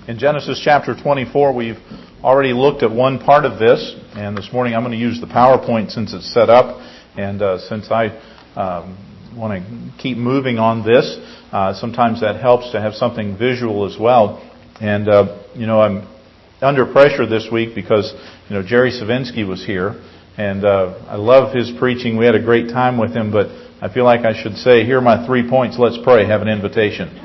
In Genesis chapter 24, we've already looked at one part of this, and this morning I'm going to use the PowerPoint since it's set up, and since I want to keep moving on this, sometimes that helps to have something visual as well. And, I'm under pressure this week because, Jerry Savinsky was here, and I love his preaching. We had a great time with him, but I feel like I should say, here are my 3 points, let's pray, have an invitation.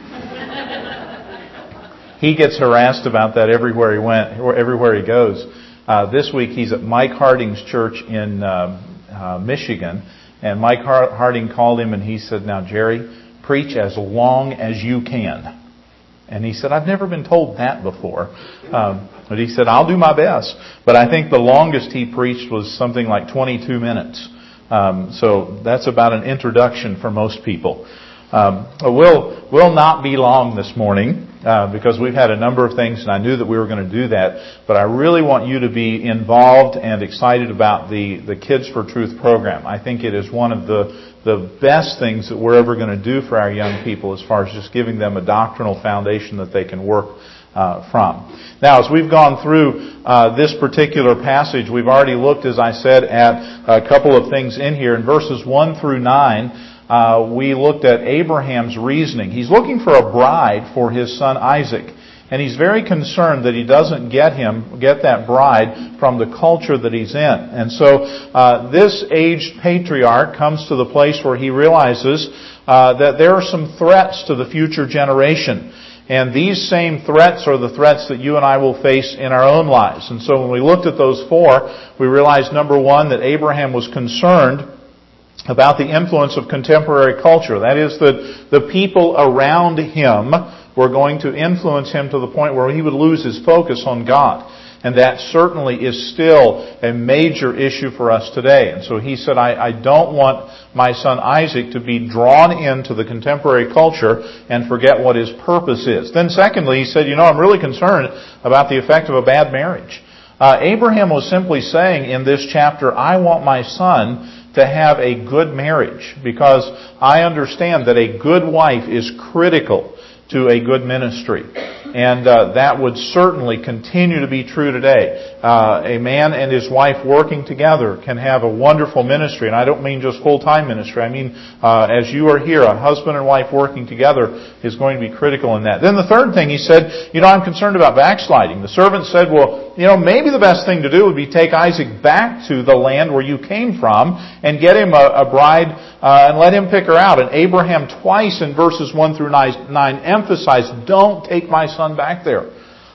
He gets harassed about that everywhere he goes. This week he's at Mike Harding's church in Michigan, and Mike Harding called him and he said, "Now Jerry, preach as long as you can." And he said, "I've never been told that before." But he said, "I'll do my best." But I think the longest he preached was something like 22 minutes. So that's about an introduction for most people. We'll not be long this morning because we've had a number of things, and I knew that we were going to do that. But I really want you to be involved and excited about the Kids for Truth program. I think it is one of the best things that we're ever going to do for our young people as far as just giving them a doctrinal foundation that they can work from. Now, as we've gone through this particular passage, we've already looked, as I said, at a couple of things in here. In verses 1 through 9, we looked at Abraham's reasoning. He's looking for a bride for his son Isaac. And he's very concerned that he doesn't get that bride from the culture that he's in. And so this aged patriarch comes to the place where he realizes that there are some threats to the future generation. And these same threats are the threats that you and I will face in our own lives. And so when we looked at those four, we realized, number one, that Abraham was concerned about the influence of contemporary culture. That is, that the people around him were going to influence him to the point where he would lose his focus on God. And that certainly is still a major issue for us today. And so he said, I don't want my son Isaac to be drawn into the contemporary culture and forget what his purpose is. Then secondly, he said, I'm really concerned about the effect of a bad marriage. Abraham was simply saying in this chapter, I want my son to have a good marriage because I understand that a good wife is critical to a good ministry. And that would certainly continue to be true today. A man and his wife working together can have a wonderful ministry. And I don't mean just full-time ministry. I mean, as you are here, a husband and wife working together is going to be critical in that. Then the third thing he said, I'm concerned about backsliding. The servant said, well, maybe the best thing to do would be take Isaac back to the land where you came from and get him a bride and let him pick her out. And Abraham twice in verses 1 through 9 emphasized, don't take my son back there.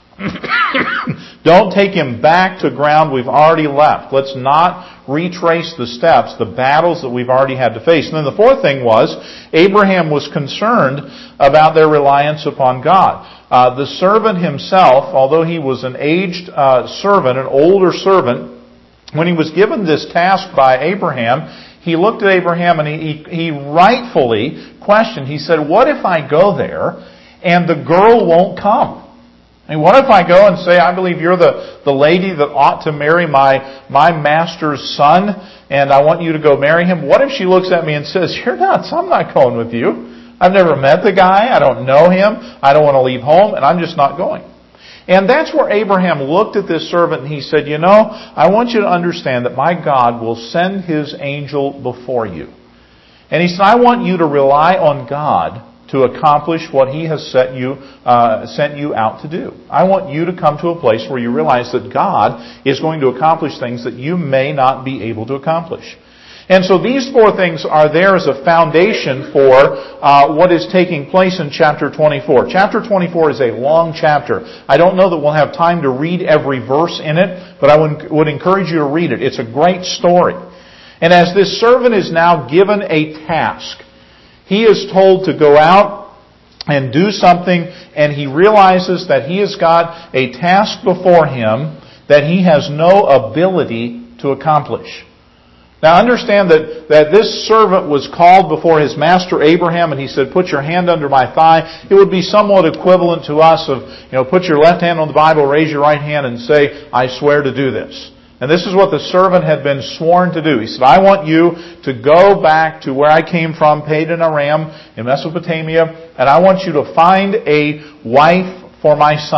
Don't take him back to ground we've already left. Let's not retrace the steps, the battles that we've already had to face. And then the fourth thing was, Abraham was concerned about their reliance upon God. The servant himself, although he was an aged servant, an older servant, when he was given this task by Abraham, he looked at Abraham and he rightfully questioned. He said, what if I go there and the girl won't come? I mean, what if I go and say, I believe you're the lady that ought to marry my master's son, and I want you to go marry him? What if she looks at me and says, you're nuts, I'm not going with you. I've never met the guy, I don't know him, I don't want to leave home, and I'm just not going. And that's where Abraham looked at this servant and he said, I want you to understand that my God will send His angel before you. And he said, I want you to rely on God to accomplish what He has sent you out to do. I want you to come to a place where you realize that God is going to accomplish things that you may not be able to accomplish. And so these four things are there as a foundation for what is taking place in chapter 24. Chapter 24 is a long chapter. I don't know that we'll have time to read every verse in it, but I would encourage you to read it. It's a great story. And as this servant is now given a task, he is told to go out and do something, and he realizes that he has got a task before him that he has no ability to accomplish. Now understand that this servant was called before his master Abraham, and he said, put your hand under my thigh. It would be somewhat equivalent to us of, put your left hand on the Bible, raise your right hand, and say, I swear to do this. And this is what the servant had been sworn to do. He said, I want you to go back to where I came from, Padan Aram, in Mesopotamia, and I want you to find a wife for my son.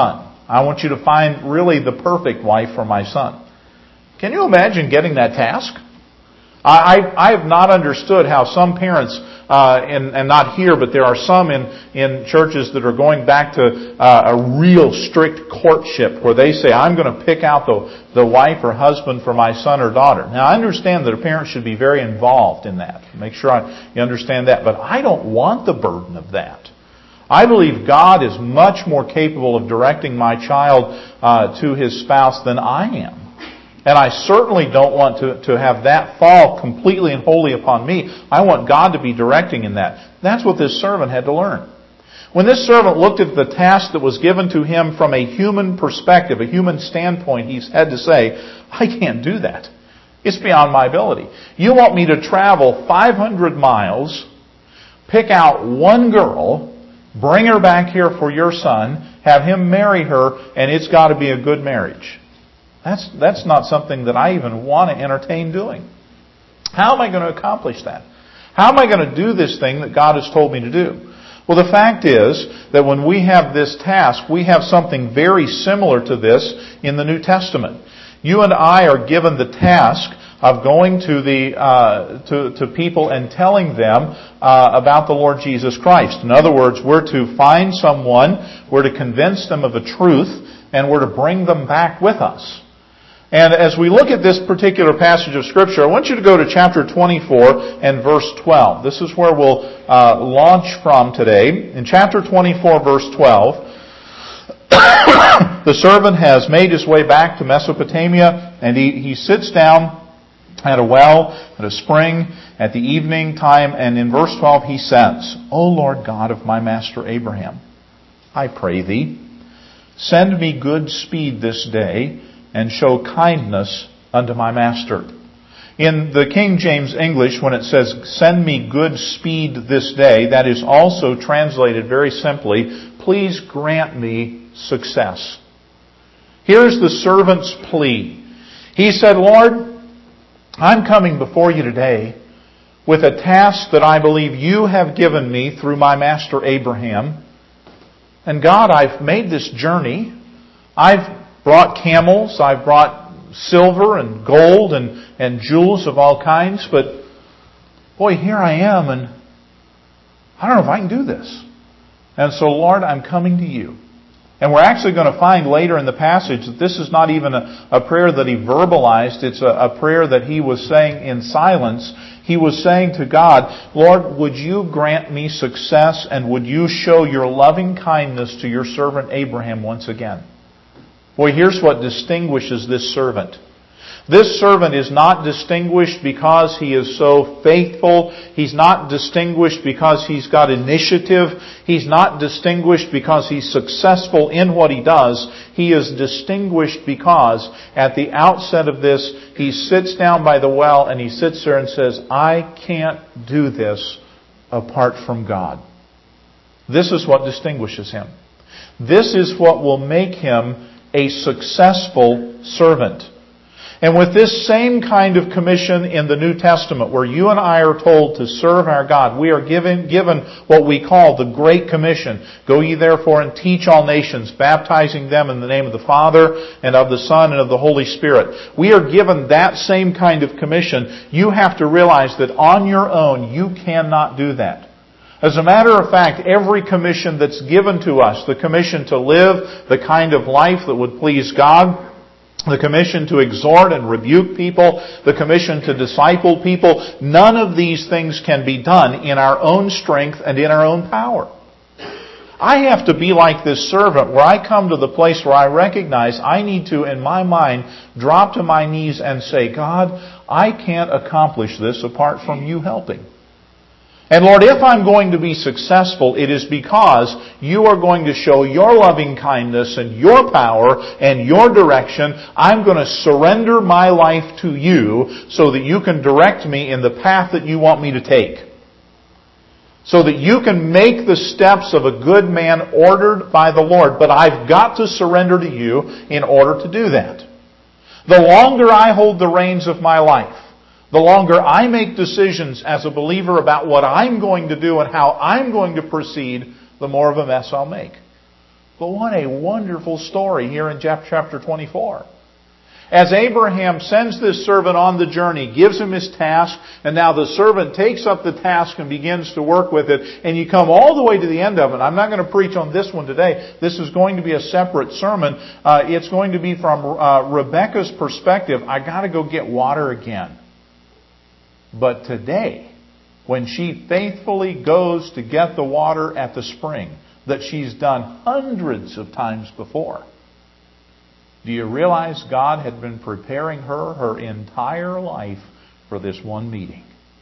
I want you to find really the perfect wife for my son. Can you imagine getting that task? I have not understood how some parents, and not here, but there are some in churches that are going back to a real strict courtship where they say, I'm going to pick out the wife or husband for my son or daughter. Now, I understand that a parent should be very involved in that. Make sure you understand that. But I don't want the burden of that. I believe God is much more capable of directing my child to his spouse than I am. And I certainly don't want to have that fall completely and wholly upon me. I want God to be directing in that. That's what this servant had to learn. When this servant looked at the task that was given to him from a human perspective, a human standpoint, he had to say, I can't do that. It's beyond my ability. You want me to travel 500 miles, pick out one girl, bring her back here for your son, have him marry her, and it's got to be a good marriage. That's not something that I even want to entertain doing. How am I going to accomplish that? How am I going to do this thing that God has told me to do? Well, the fact is that when we have this task, we have something very similar to this in the New Testament. You and I are given the task of going to people and telling them about the Lord Jesus Christ. In other words, we're to find someone, we're to convince them of a truth, and we're to bring them back with us. And as we look at this particular passage of Scripture, I want you to go to chapter 24 and verse 12. This is where we'll launch from today. In chapter 24, verse 12, the servant has made his way back to Mesopotamia, and he sits down at a well, at a spring, at the evening time, and in verse 12 he says, O Lord God of my master Abraham, I pray thee, send me good speed this day, and show kindness unto my master. In the King James English, when it says, send me good speed this day, that is also translated very simply, please grant me success. Here's the servant's plea. He said, Lord, I'm coming before you today with a task that I believe you have given me through my master Abraham. And God, I've made this journey. I've brought camels, I've brought silver and gold and jewels of all kinds, but boy, here I am, and I don't know if I can do this. And so, Lord, I'm coming to you. And we're actually going to find later in the passage that this is not even a prayer that he verbalized. It's a prayer that he was saying in silence. He was saying to God, Lord, would you grant me success, and would you show your loving kindness to your servant Abraham once again? Boy, here's what distinguishes this servant. This servant is not distinguished because he is so faithful. He's not distinguished because he's got initiative. He's not distinguished because he's successful in what he does. He is distinguished because at the outset of this, he sits down by the well and he sits there and says, I can't do this apart from God. This is what distinguishes him. This is what will make him a successful servant. And with this same kind of commission in the New Testament, where you and I are told to serve our God, we are given what we call the Great Commission. Go ye therefore and teach all nations, baptizing them in the name of the Father and of the Son and of the Holy Spirit. We are given that same kind of commission. You have to realize that on your own, you cannot do that. As a matter of fact, every commission that's given to us, the commission to live the kind of life that would please God, the commission to exhort and rebuke people, the commission to disciple people, none of these things can be done in our own strength and in our own power. I have to be like this servant where I come to the place where I recognize I need to, in my mind, drop to my knees and say, God, I can't accomplish this apart from you helping. And Lord, if I'm going to be successful, it is because you are going to show your loving kindness and your power and your direction. I'm going to surrender my life to you so that you can direct me in the path that you want me to take. So that you can make the steps of a good man ordered by the Lord. But I've got to surrender to you in order to do that. The longer I hold the reins of my life, the longer I make decisions as a believer about what I'm going to do and how I'm going to proceed, the more of a mess I'll make. But what a wonderful story here in chapter 24. As Abraham sends this servant on the journey, gives him his task, and now the servant takes up the task and begins to work with it, and you come all the way to the end of it. I'm not going to preach on this one today. This is going to be a separate sermon. It's going to be from Rebekah's perspective. I got to go get water again. But today, when she faithfully goes to get the water at the spring that she's done hundreds of times before, do you realize God had been preparing her entire life for this one meeting?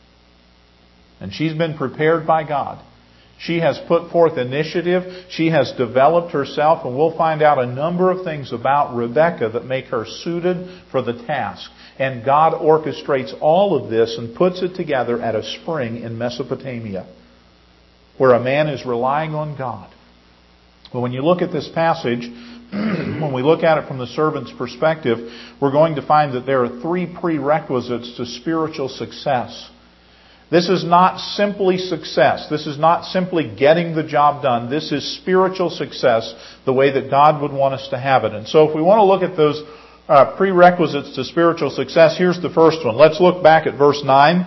And she's been prepared by God. She has put forth initiative. She has developed herself, and we'll find out a number of things about Rebekah that make her suited for the task. And God orchestrates all of this and puts it together at a spring in Mesopotamia, where a man is relying on God. But when you look at this passage, when we look at it from the servant's perspective, we're going to find that there are 3 prerequisites to spiritual success. This is not simply success. This is not simply getting the job done. This is spiritual success, the way that God would want us to have it. And so if we want to look at those prerequisites to spiritual success, here's the first one. Let's look back at verse 9.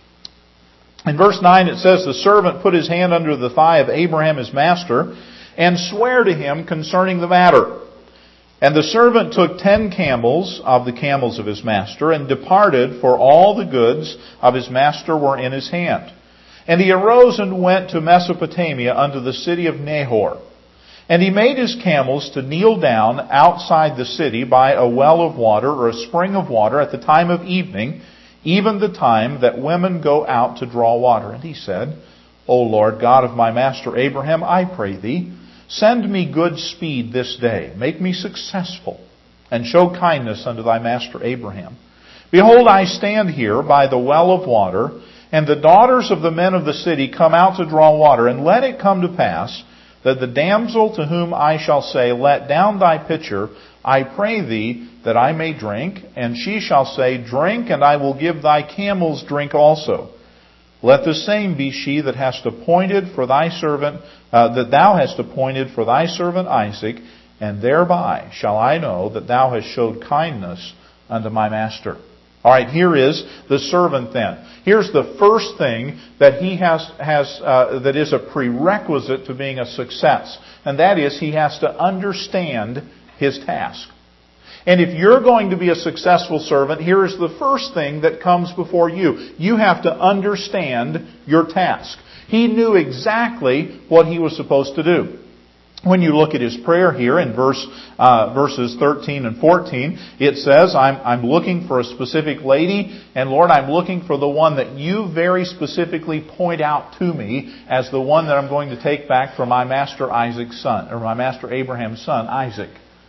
In verse 9 it says, "The servant put his hand under the thigh of Abraham his master, and sware to him concerning the matter. And the servant took 10 camels of the camels of his master, and departed, for all the goods of his master were in his hand. And he arose and went to Mesopotamia unto the city of Nahor. And he made his camels to kneel down outside the city by a well of water, or a spring of water, at the time of evening, even the time that women go out to draw water. And he said, O Lord God of my master Abraham, I pray thee, send me good speed this day. Make me successful, and show kindness unto thy master Abraham. Behold, I stand here by the well of water, and the daughters of the men of the city come out to draw water. And let it come to pass that the damsel to whom I shall say, Let down thy pitcher, I pray thee, that I may drink. And she shall say, Drink, and I will give thy camels drink also. Let the same be she that hast appointed for thy servant, that thou hast appointed for thy servant Isaac, and thereby shall I know that thou hast showed kindness unto my master." All right, here is the servant then. Here's the first thing that he has that is a prerequisite to being a success, and that is he has to understand his task. And if you're going to be a successful servant, here is the first thing that comes before you. You have to understand your task. He knew exactly what he was supposed to do. When you look at his prayer here in verses 13 and 14, it says, I'm looking for a specific lady, and Lord, I'm looking for the one that you very specifically point out to me as the one that I'm going to take back for my master Isaac's son, or my master Abraham's son, Isaac.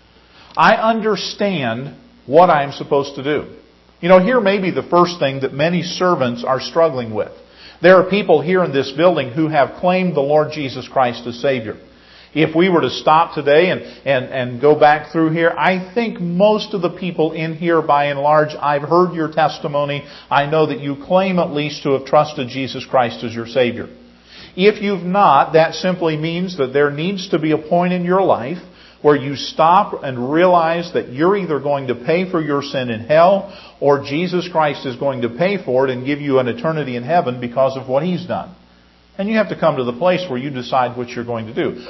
I understand what I'm supposed to do. You know, here may be the first thing that many servants are struggling with. There are people here in this building who have claimed the Lord Jesus Christ as Savior. If we were to stop today and go back through here, I think most of the people in here, by and large, I've heard your testimony. I know that you claim at least to have trusted Jesus Christ as your Savior. If you've not, that simply means that there needs to be a point in your life where you stop and realize that you're either going to pay for your sin in hell, or Jesus Christ is going to pay for it and give you an eternity in heaven because of what He's done. And you have to come to the place where you decide what you're going to do.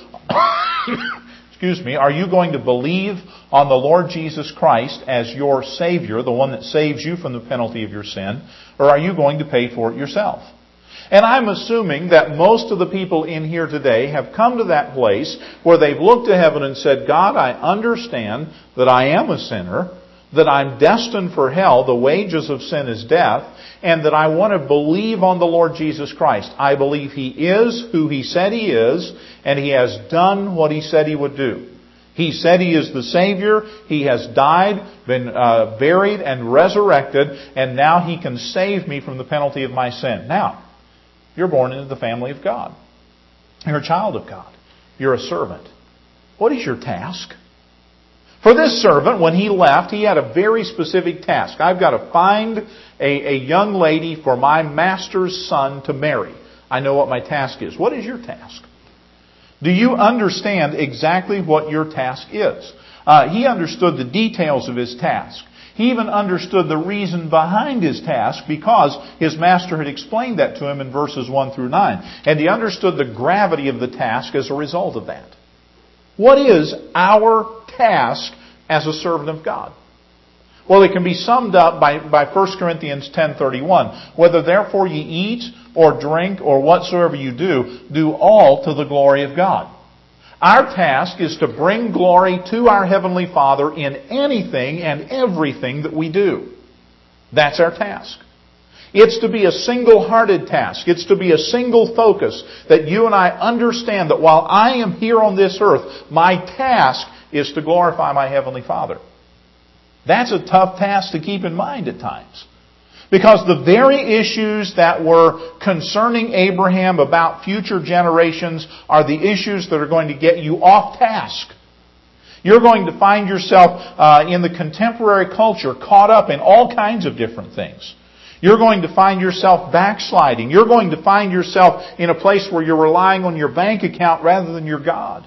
Excuse me. Are you going to believe on the Lord Jesus Christ as your Savior, the one that saves you from the penalty of your sin, or are you going to pay for it yourself? And I'm assuming that most of the people in here today have come to that place where they've looked to heaven and said, God, I understand that I am a sinner, that I'm destined for hell, the wages of sin is death, and that I want to believe on the Lord Jesus Christ. I believe He is who He said He is, and He has done what He said He would do. He said He is the Savior. He has died, been buried, and resurrected, and now He can save me from the penalty of my sin. Now, you're born into the family of God. You're a child of God. You're a servant. What is your task? For this servant, when he left, he had a very specific task. I've got to find a young lady for my master's son to marry. I know what my task is. What is your task? Do you understand exactly what your task is? He understood the details of his task. He even understood the reason behind his task because his master had explained that to him in verses 1 through 9. And he understood the gravity of the task as a result of that. What is our task as a servant of God? Well, it can be summed up by 1 Corinthians 10:31. Whether therefore ye eat or drink or whatsoever you do all to the glory of God. Our task is to bring glory to our Heavenly Father in anything and everything that we do. That's our task. It's to be a single-hearted task. It's to be a single focus that you and I understand that while I am here on this earth, my task is to glorify my Heavenly Father. That's a tough task to keep in mind at times. Because the very issues that were concerning Abraham about future generations are the issues that are going to get you off task. You're going to find yourself in the contemporary culture caught up in all kinds of different things. You're going to find yourself backsliding. You're going to find yourself in a place where you're relying on your bank account rather than your God.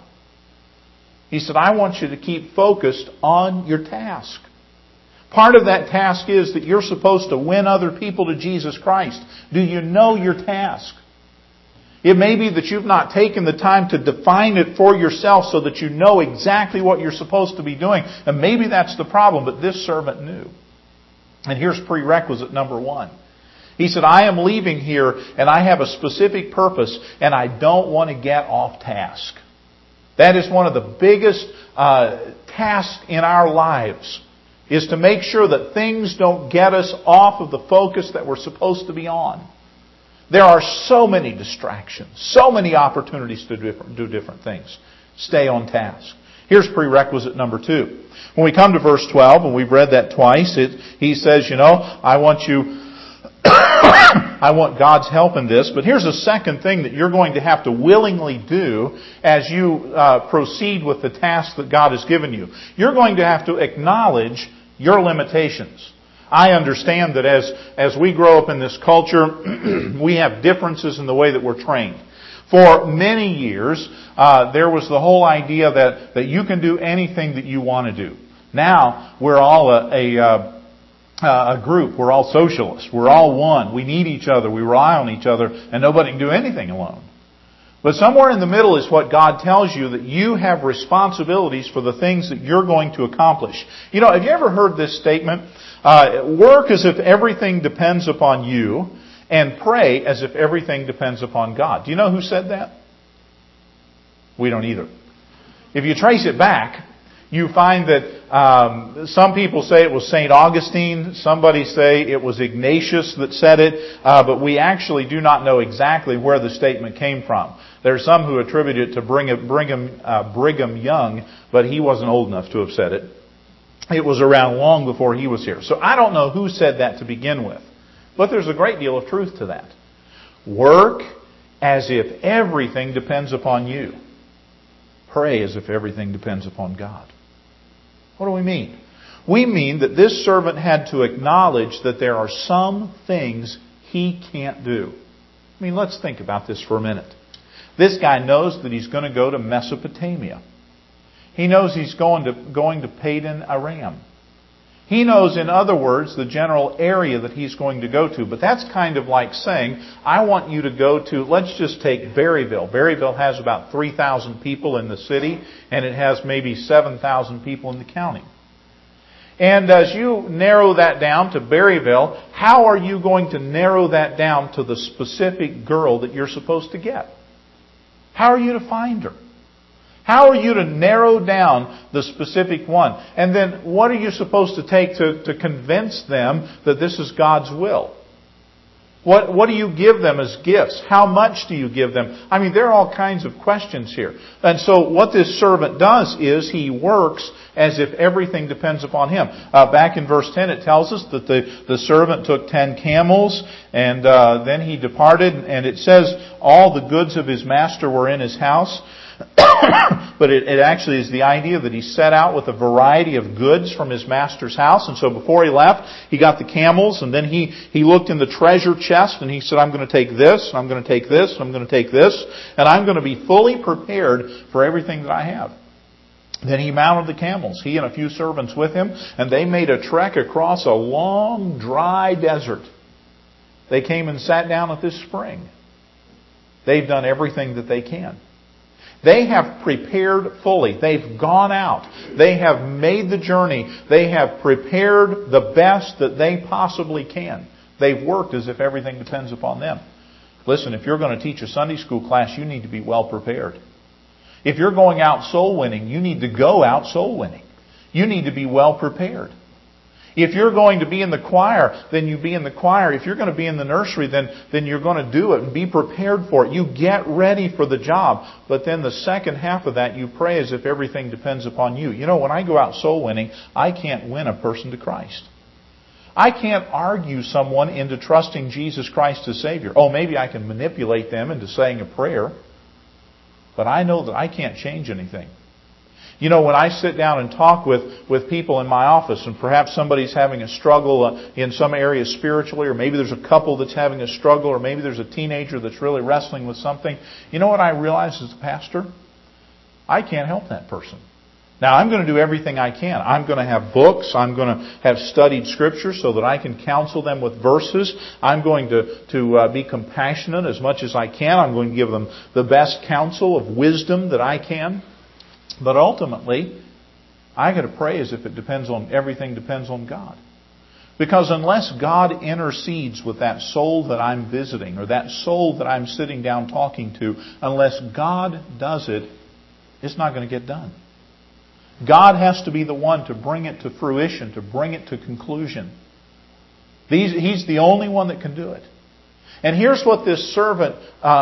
He said, I want you to keep focused on your task. Part of that task is that you're supposed to win other people to Jesus Christ. Do you know your task? It may be that you've not taken the time to define it for yourself so that you know exactly what you're supposed to be doing. And maybe that's the problem, but this servant knew. And here's prerequisite number 1. He said, I am leaving here and I have a specific purpose and I don't want to get off task. That is one of the biggest tasks in our lives, is to make sure that things don't get us off of the focus that we're supposed to be on. There are so many distractions, so many opportunities to do different things. Stay on task. Here's prerequisite number 2. When we come to verse 12, and we've read that twice, he says, I want God's help in this. But here's a second thing that you're going to have to willingly do as you proceed with the task that God has given you. You're going to have to acknowledge your limitations. I understand that as we grow up in this culture, we have differences in the way that we're trained. For many years, there was the whole idea that you can do anything that you want to do. Now, we're all a group. We're all socialists. We're all one. We need each other. We rely on each other. And nobody can do anything alone. But somewhere in the middle is what God tells you, that you have responsibilities for the things that you're going to accomplish. Have you ever heard this statement? Work as if everything depends upon you, and pray as if everything depends upon God. Do you know who said that? We don't either. If you trace it back, you find that some people say it was St. Augustine. Somebody say it was Ignatius that said it. But we actually do not know exactly where the statement came from. There are some who attribute it to Brigham Young, but he wasn't old enough to have said it. It was around long before he was here. So I don't know who said that to begin with. But there's a great deal of truth to that. Work as if everything depends upon you. Pray as if everything depends upon God. What do we mean? We mean that this servant had to acknowledge that there are some things he can't do. Let's think about this for a minute. This guy knows that he's going to go to Mesopotamia. He knows he's going to Padan Aram. He knows, in other words, the general area that he's going to go to. But that's kind of like saying, I want you to go to, let's just take Berryville. Berryville has about 3,000 people in the city, and it has maybe 7,000 people in the county. And as you narrow that down to Berryville, how are you going to narrow that down to the specific girl that you're supposed to get? How are you to find her? How are you to narrow down the specific one? And then what are you supposed to take to convince them that this is God's will? What do you give them as gifts? How much do you give them? There are all kinds of questions here. And so what this servant does is he works as if everything depends upon him. Back in verse 10 it tells us that the servant took 10 camels and then he departed. And it says all the goods of his master were in his house. But it actually is the idea that he set out with a variety of goods from his master's house. And so before he left, he got the camels, and then he looked in the treasure chest, and he said, I'm going to take this, and I'm going to take this, and I'm going to take this, and I'm going to be fully prepared for everything that I have. Then he mounted the camels, he and a few servants with him, and they made a trek across a long, dry desert. They came and sat down at this spring. They've done everything that they can. They have prepared fully. They've gone out. They have made the journey. They have prepared the best that they possibly can. They've worked as if everything depends upon them. Listen, if you're going to teach a Sunday school class, you need to be well prepared. If you're going out soul winning, you need to go out soul winning. You need to be well prepared. If you're going to be in the choir, then you be in the choir. If you're going to be in the nursery, then you're going to do it and be prepared for it. You get ready for the job. But then the second half of that, you pray as if everything depends upon you. You know, when I go out soul winning, I can't win a person to Christ. I can't argue someone into trusting Jesus Christ as Savior. Oh, maybe I can manipulate them into saying a prayer. But I know that I can't change anything. You know, when I sit down and talk with people in my office, and perhaps somebody's having a struggle in some area spiritually, or maybe there's a couple that's having a struggle, or maybe there's a teenager that's really wrestling with something, you know what I realize as a pastor? I can't help that person. Now, I'm going to do everything I can. I'm going to have books. I'm going to have studied Scripture so that I can counsel them with verses. I'm going to be compassionate as much as I can. I'm going to give them the best counsel of wisdom that I can. But ultimately, I got to pray as if everything depends on God. Because unless God intercedes with that soul that I'm visiting, or that soul that I'm sitting down talking to, unless God does it, it's not going to get done. God has to be the one to bring it to fruition, to bring it to conclusion. He's the only one that can do it. And here's what this servant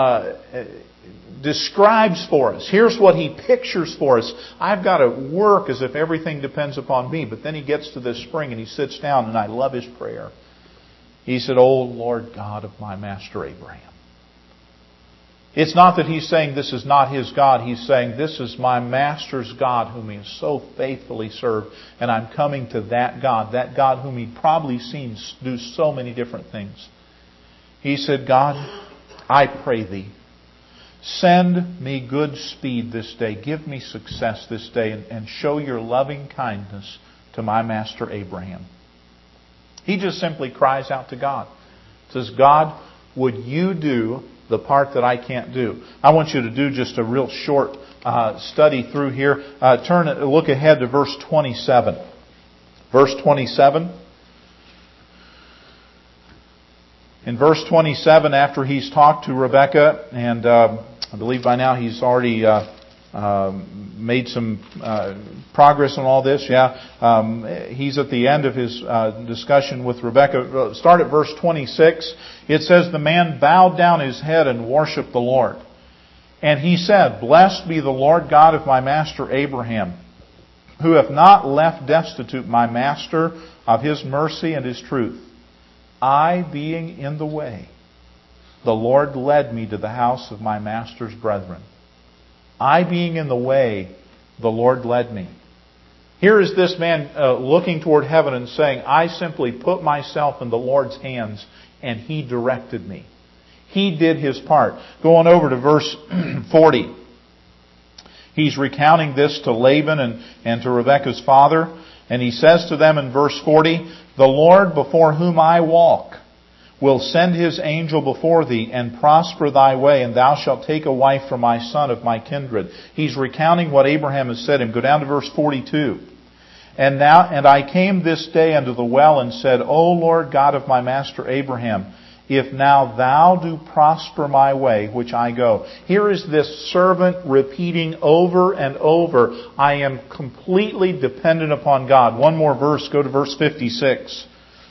describes for us. Here's what he pictures for us. I've got to work as if everything depends upon me. But then he gets to this spring and he sits down, and I love his prayer. He said, "O Lord God of my master Abraham." It's not that he's saying this is not his God. He's saying this is my master's God whom he has so faithfully served. And I'm coming to that God whom he'd probably seen do so many different things. He said, "God, I pray thee, send me good speed this day. Give me success this day, and show your loving kindness to my master Abraham." He just simply cries out to God. Says, "God, would you do the part that I can't do?" I want you to do just a real short study through here. Look ahead to verse 27. Verse 27. In verse 27, after he's talked to Rebekah, and I believe by now he's already made some progress on all this. He's at the end of his discussion with Rebekah. Start at verse 26. It says, "The man bowed down his head and worshipped the Lord. And he said, Blessed be the Lord God of my master Abraham, who hath not left destitute my master of his mercy and his truth. I being in the way, the Lord led me to the house of my master's brethren." I being in the way, the Lord led me. Here is this man looking toward heaven and saying, I simply put myself in the Lord's hands and He directed me. He did His part. Going over to verse 40. He's recounting this to Laban and to Rebekah's father. And he says to them in verse 40, "The Lord before whom I walk will send His angel before thee and prosper thy way, and thou shalt take a wife for my son of my kindred." He's recounting what Abraham has said to him. Go down to verse 42. And I came this day unto the well and said, O Lord God of my master Abraham, if now thou do prosper my way, which I go. Here is this servant repeating over and over, I am completely dependent upon God. One more verse, go to verse 56.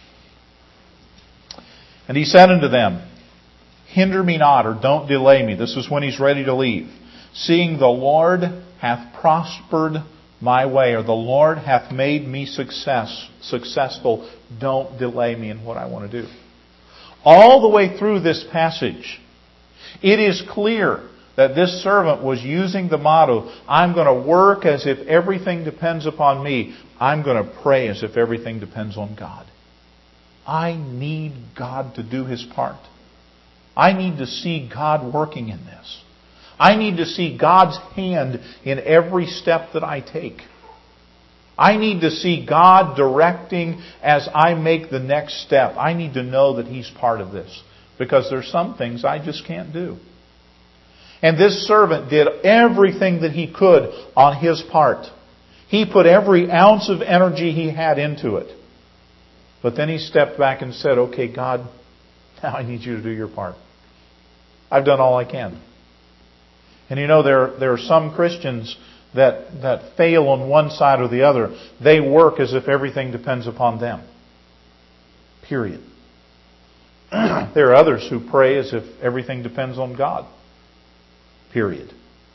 And he said unto them, Hinder me not, or don't delay me. This is when he's ready to leave. Seeing the Lord hath prospered my way, or the Lord hath made me successful, don't delay me in what I want to do. All the way through this passage, it is clear that this servant was using the motto, I'm going to work as if everything depends upon me. I'm going to pray as if everything depends on God. I need God to do His part. I need to see God working in this. I need to see God's hand in every step that I take. I need to see God directing as I make the next step. I need to know that He's part of this. Because there's some things I just can't do. And this servant did everything that he could on his part. He put every ounce of energy he had into it. But then he stepped back and said, okay, God, now I need you to do your part. I've done all I can. And you know, there are some Christians that fail on one side or the other. They work as if everything depends upon them. Period. There are others who pray as if everything depends on God. Period.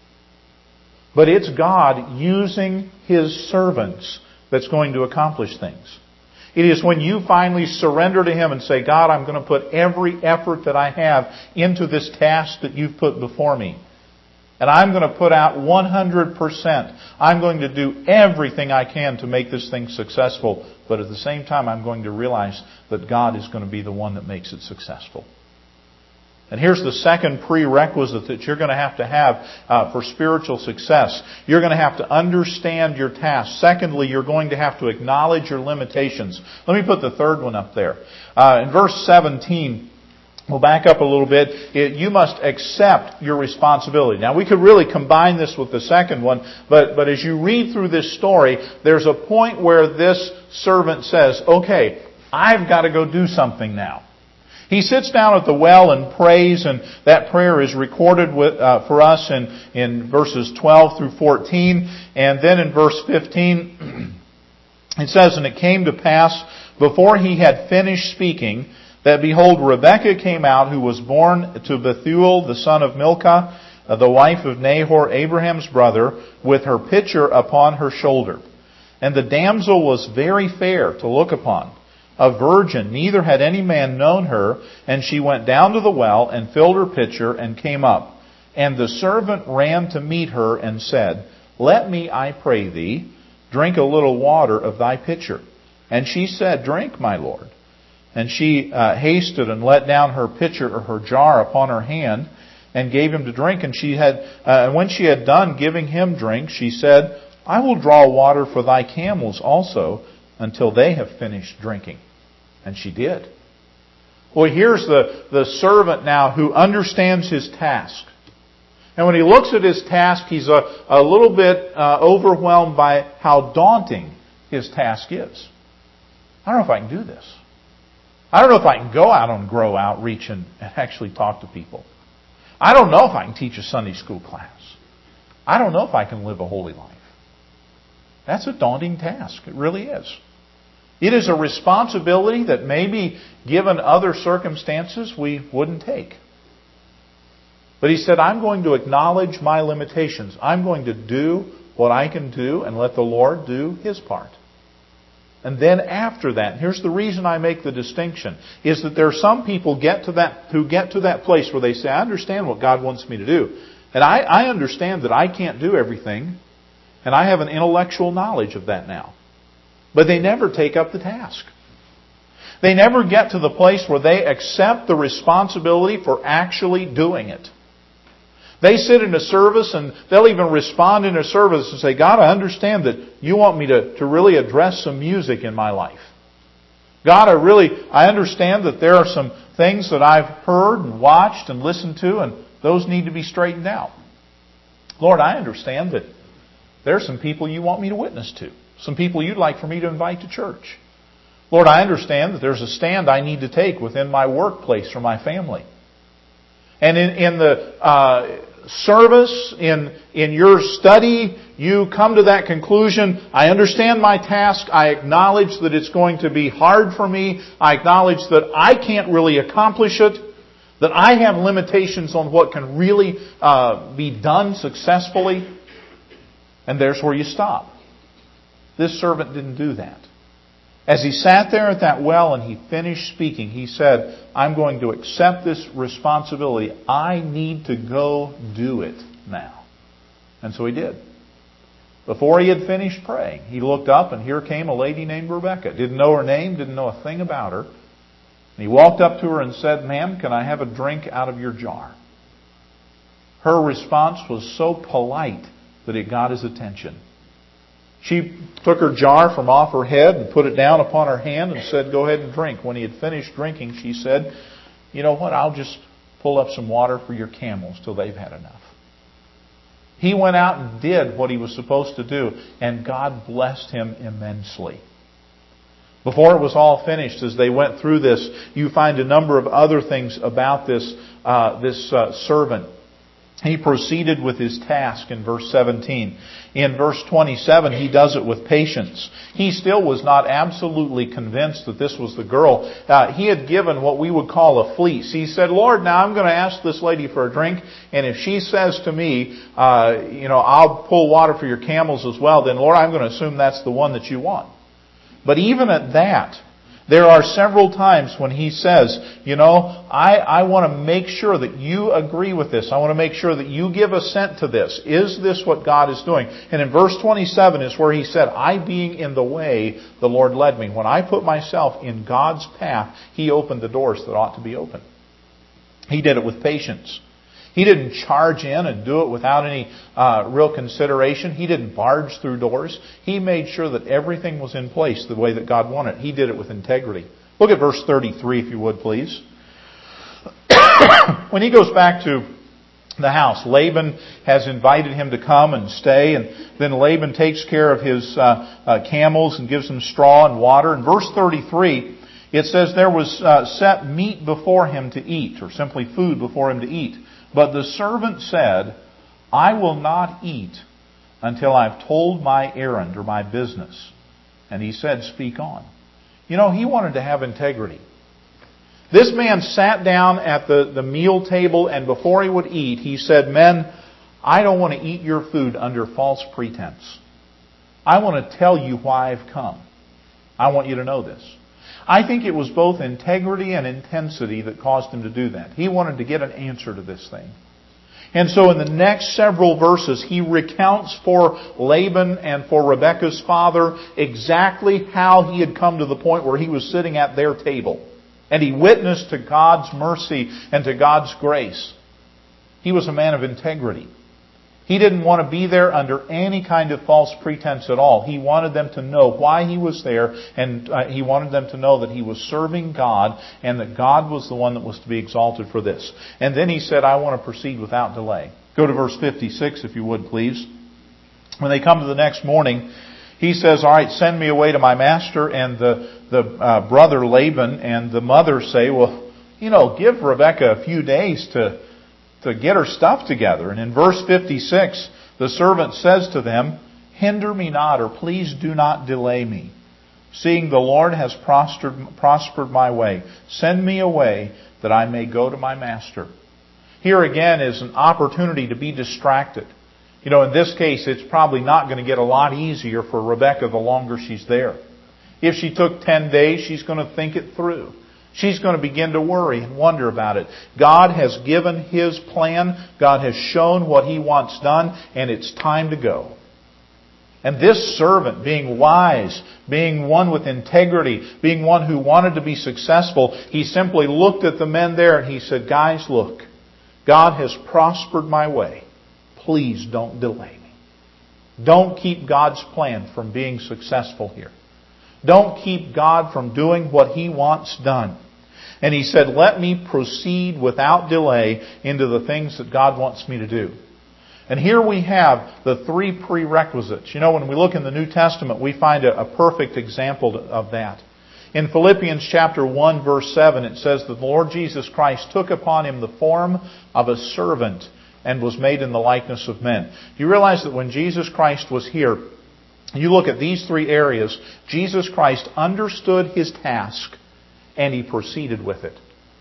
But it's God using His servants that's going to accomplish things. It is when you finally surrender to Him and say, God, I'm going to put every effort that I have into this task that you've put before me. And I'm going to put out 100%. I'm going to do everything I can to make this thing successful. But at the same time, I'm going to realize that God is going to be the one that makes it successful. And here's the second prerequisite that you're going to have for spiritual success. You're going to have to understand your task. Secondly, you're going to have to acknowledge your limitations. Let me put the third one up there. In verse 17, we'll back up a little bit. You must accept your responsibility. Now, we could really combine this with the second one, but as you read through this story, there's a point where this servant says, okay, I've got to go do something now. He sits down at the well and prays, and that prayer is recorded for us in verses 12 through 14. And then in verse 15, it says, And it came to pass, before he had finished speaking, that behold, Rebekah came out, who was born to Bethuel, the son of Milcah, the wife of Nahor, Abraham's brother, with her pitcher upon her shoulder. And the damsel was very fair to look upon, a virgin, neither had any man known her. And she went down to the well, and filled her pitcher, and came up. And the servant ran to meet her, and said, Let me, I pray thee, drink a little water of thy pitcher. And she said, Drink, my lord. And she hasted and let down her pitcher or her jar upon her hand, and gave him to drink. And when she had done giving him drink, she said, I will draw water for thy camels also, until they have finished drinking. And she did. Well, here's the servant now who understands his task. And when he looks at his task, he's a little bit overwhelmed by how daunting his task is. I don't know if I can do this. I don't know if I can go out on Grow Outreach and actually talk to people. I don't know if I can teach a Sunday school class. I don't know if I can live a holy life. That's a daunting task. It really is. It is a responsibility that maybe, given other circumstances, we wouldn't take. But he said, I'm going to acknowledge my limitations. I'm going to do what I can do and let the Lord do His part. And then after that, here's the reason I make the distinction, is that there are some people who get to that place where they say, I understand what God wants me to do. And I understand that I can't do everything. And I have an intellectual knowledge of that now. But they never take up the task. They never get to the place where they accept the responsibility for actually doing it. They sit in a service and they'll even respond in a service and say, God, I understand that you want me to really address some music in my life. God, I understand that there are some things that I've heard and watched and listened to, and those need to be straightened out. Lord, I understand that there are some people you want me to witness to. Some people you'd like for me to invite to church. Lord, I understand that there's a stand I need to take within my workplace or my family. And in the service, in your study, you come to that conclusion. I understand my task. I acknowledge that it's going to be hard for me. I acknowledge that I can't really accomplish it. That I have limitations on what can really be done successfully. And there's where you stop. This servant didn't do that. As he sat there at that well and he finished speaking, he said, I'm going to accept this responsibility. I need to go do it now. And so he did. Before he had finished praying, he looked up and here came a lady named Rebecca. Didn't know her name, didn't know a thing about her. And he walked up to her and said, Ma'am, can I have a drink out of your jar? Her response was so polite that it got his attention. She took her jar from off her head and put it down upon her hand and said, go ahead and drink. When he had finished drinking, she said, you know what, I'll just pull up some water for your camels till they've had enough. He went out and did what he was supposed to do, and God blessed him immensely. Before it was all finished, as they went through this, you find a number of other things about this servant. He proceeded with his task in verse 17. In verse 27, he does it with patience. He still was not absolutely convinced that this was the girl. He had given what we would call a fleece. He said, Lord, now I'm going to ask this lady for a drink, and if she says to me, I'll pull water for your camels as well, then Lord, I'm going to assume that's the one that you want. But even at that, there are several times when he says, I want to make sure that you agree with this. I want to make sure that you give assent to this. Is this what God is doing? And in verse 27 is where he said, I being in the way, the Lord led me. When I put myself in God's path, He opened the doors that ought to be open. He did it with patience. He didn't charge in and do it without any real consideration. He didn't barge through doors. He made sure that everything was in place the way that God wanted. He did it with integrity. Look at verse 33, if you would, please. When he goes back to the house, Laban has invited him to come and stay, and then Laban takes care of his camels and gives them straw and water. In verse 33, it says there was set meat before him to eat, or simply food before him to eat. But the servant said, I will not eat until I've told my errand or my business. And he said, speak on. He wanted to have integrity. This man sat down at the meal table, and before he would eat, he said, Men, I don't want to eat your food under false pretense. I want to tell you why I've come. I want you to know this. I think it was both integrity and intensity that caused him to do that. He wanted to get an answer to this thing. And so in the next several verses, he recounts for Laban and for Rebekah's father exactly how he had come to the point where he was sitting at their table. And he witnessed to God's mercy and to God's grace. He was a man of integrity. He didn't want to be there under any kind of false pretense at all. He wanted them to know why he was there, and he wanted them to know that he was serving God and that God was the one that was to be exalted for this. And then he said, I want to proceed without delay. Go to verse 56 if you would, please. When they come to the next morning, he says, all right, send me away to my master. And the brother Laban and the mother say, well, give Rebekah a few days to get her stuff together. And in verse 56, the servant says to them, hinder me not, or please do not delay me, seeing the Lord has prospered my way. Send me away that I may go to my master. Here again is an opportunity to be distracted. In this case, it's probably not going to get a lot easier for Rebekah the longer she's there. If she took 10 days, she's going to think it through. She's going to begin to worry and wonder about it. God has given His plan. God has shown what He wants done, and it's time to go. And this servant, being wise, being one with integrity, being one who wanted to be successful, he simply looked at the men there and he said, guys, look, God has prospered my way. Please don't delay me. Don't keep God's plan from being successful here. Don't keep God from doing what He wants done. And he said, let me proceed without delay into the things that God wants me to do. And here we have the three prerequisites. When we look in the New Testament, we find a perfect example of that. In Philippians chapter 1, verse 7, it says that the Lord Jesus Christ took upon Him the form of a servant and was made in the likeness of men. Do you realize that when Jesus Christ was here, you look at these three areas, Jesus Christ understood His task and He proceeded with it.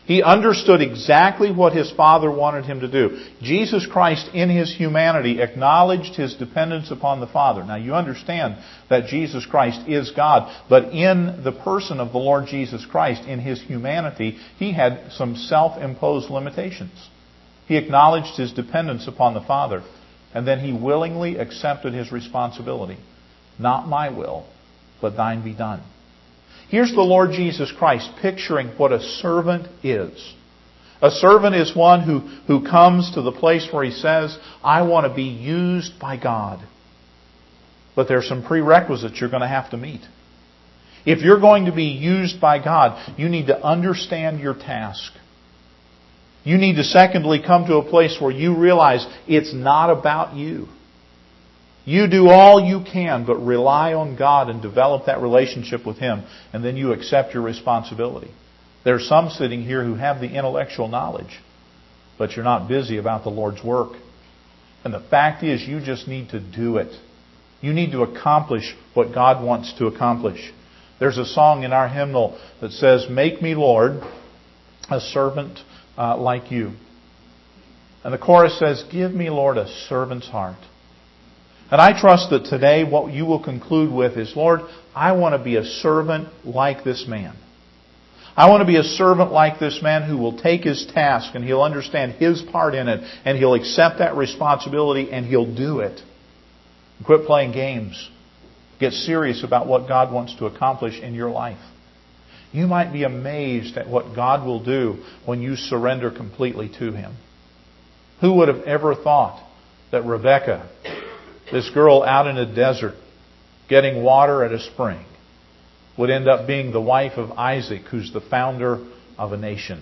He understood exactly what His Father wanted Him to do. Jesus Christ, in His humanity, acknowledged His dependence upon the Father. Now, you understand that Jesus Christ is God, but in the person of the Lord Jesus Christ, in His humanity, He had some self-imposed limitations. He acknowledged His dependence upon the Father, and then He willingly accepted His responsibility. Not my will, but thine be done. Here's the Lord Jesus Christ picturing what a servant is. A servant is one who comes to the place where he says, I want to be used by God. But there's some prerequisites you're going to have to meet. If you're going to be used by God, you need to understand your task. You need to secondly come to a place where you realize it's not about you. You do all you can, but rely on God and develop that relationship with Him, and then you accept your responsibility. There are some sitting here who have the intellectual knowledge, but you're not busy about the Lord's work. And the fact is, you just need to do it. You need to accomplish what God wants to accomplish. There's a song in our hymnal that says, Make me, Lord, a servant like you. And the chorus says, Give me, Lord, a servant's heart. And I trust that today what you will conclude with is, Lord, I want to be a servant like this man. I want to be a servant like this man who will take his task and he'll understand his part in it and he'll accept that responsibility and he'll do it. Quit playing games. Get serious about what God wants to accomplish in your life. You might be amazed at what God will do when you surrender completely to Him. Who would have ever thought that Rebecca, this girl out in a desert, getting water at a spring, would end up being the wife of Isaac, who's the founder of a nation?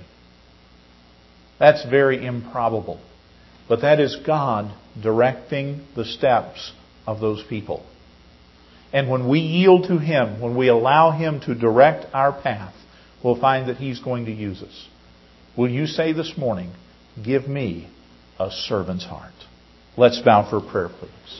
That's very improbable. But that is God directing the steps of those people. And when we yield to Him, when we allow Him to direct our path, we'll find that He's going to use us. Will you say this morning, give me a servant's heart? Let's bow for prayer, please.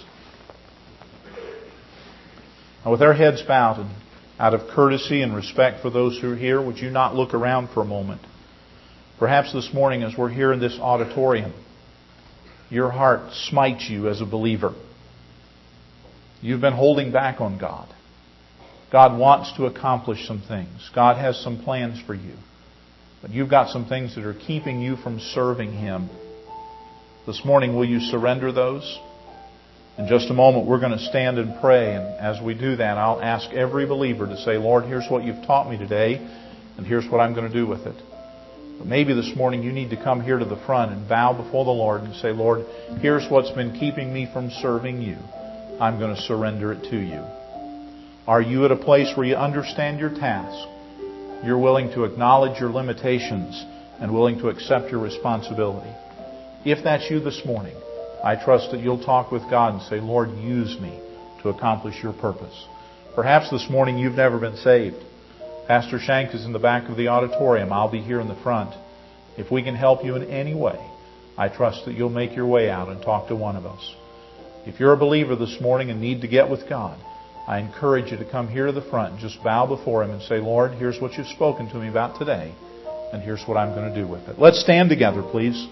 Now, with our heads bowed and out of courtesy and respect for those who are here, would you not look around for a moment? Perhaps this morning as we're here in this auditorium, your heart smites you as a believer. You've been holding back on God. God wants to accomplish some things. God has some plans for you. But you've got some things that are keeping you from serving Him. This morning, will you surrender those? In just a moment, we're going to stand and pray. And as we do that, I'll ask every believer to say, Lord, here's what you've taught me today, and here's what I'm going to do with it. But maybe this morning you need to come here to the front and bow before the Lord and say, Lord, here's what's been keeping me from serving you. I'm going to surrender it to you. Are you at a place where you understand your task? You're willing to acknowledge your limitations and willing to accept your responsibility? If that's you this morning, I trust that you'll talk with God and say, Lord, use me to accomplish your purpose. Perhaps this morning you've never been saved. Pastor Shank is in the back of the auditorium. I'll be here in the front. If we can help you in any way, I trust that you'll make your way out and talk to one of us. If you're a believer this morning and need to get with God, I encourage you to come here to the front and just bow before Him and say, Lord, here's what you've spoken to me about today, and here's what I'm going to do with it. Let's stand together, please.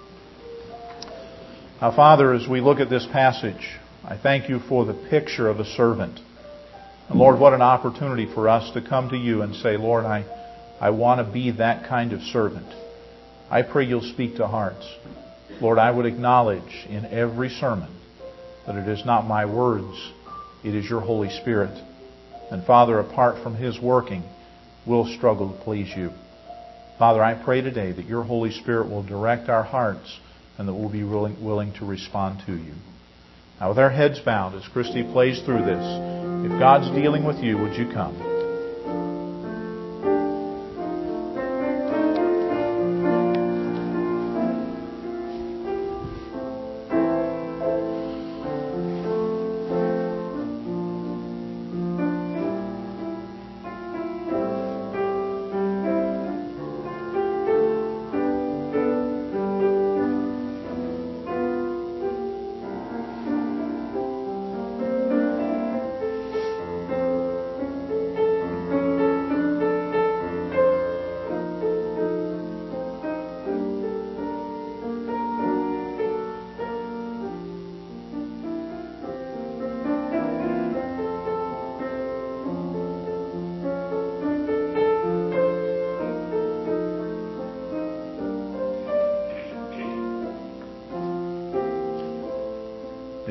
Now, Father, as we look at this passage, I thank you for the picture of a servant. And Lord, what an opportunity for us to come to you and say, Lord, I want to be that kind of servant. I pray you'll speak to hearts. Lord, I would acknowledge in every sermon that it is not my words, it is your Holy Spirit. And Father, apart from His working, we'll struggle to please you. Father, I pray today that your Holy Spirit will direct our hearts and that we'll be willing to respond to you. Now, with our heads bowed, as Christy plays through this, if God's dealing with you, would you come?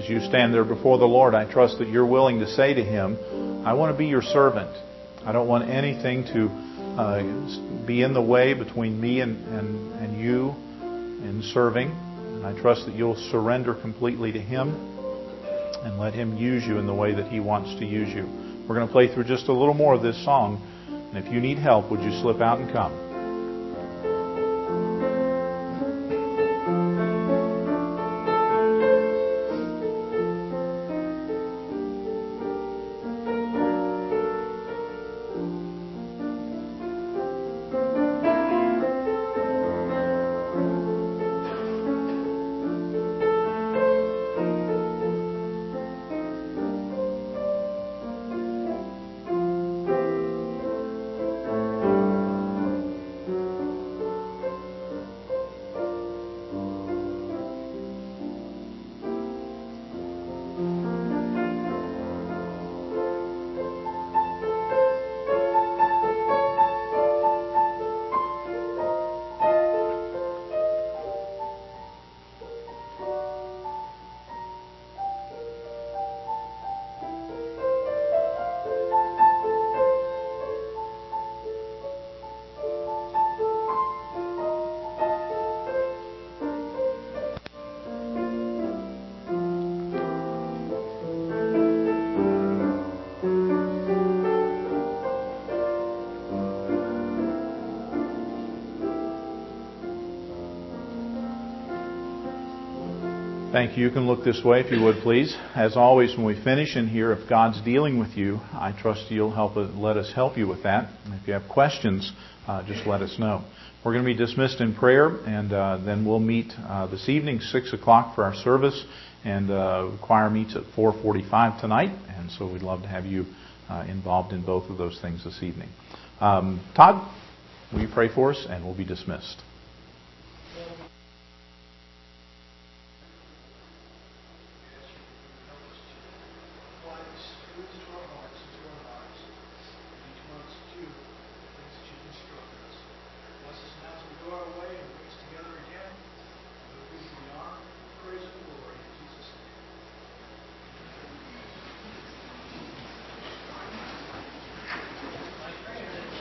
as you stand there before the Lord, I trust that you're willing to say to Him, I want to be your servant. I don't want anything to be in the way between me and you in serving. And I trust that you'll surrender completely to Him and let Him use you in the way that He wants to use you. We're going to play through just a little more of this song. And if you need help, would you slip out and come? Thank you. You can look this way if you would, please. As always, when we finish in here, if God's dealing with you, I trust you'll let us help you with that. And if you have questions, just let us know. We're going to be dismissed in prayer, and then we'll meet this evening, 6 o'clock for our service, and the choir meets at 4:45 tonight, and so we'd love to have you involved in both of those things this evening. Todd, will you pray for us, and we'll be dismissed.